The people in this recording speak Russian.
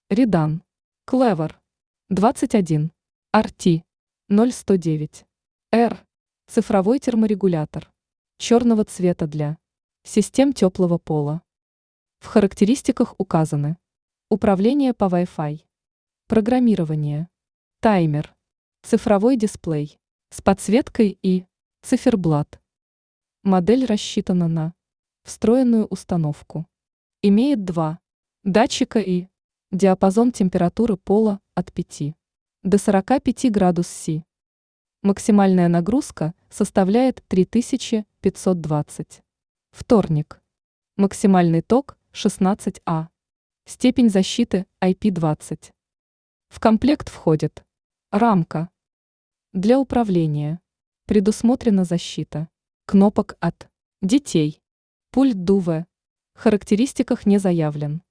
Редан. Клевер. 21. RT. 0109. R. Цифровой терморегулятор. Черного цвета для систем теплого пола. В характеристиках указаны: управление по Wi-Fi, программирование, таймер, цифровой дисплей с подсветкой и циферблат. Модель рассчитана на встроенную установку. Имеет два датчика и диапазон температуры пола от 5 до 45 градусов С. Максимальная нагрузка составляет 3520. Вторник. Максимальный ток 16 А. Степень защиты IP20. В комплект входит рамка. Для управления предусмотрена защита кнопок от детей. Пульт ДУВ. В характеристиках не заявлен.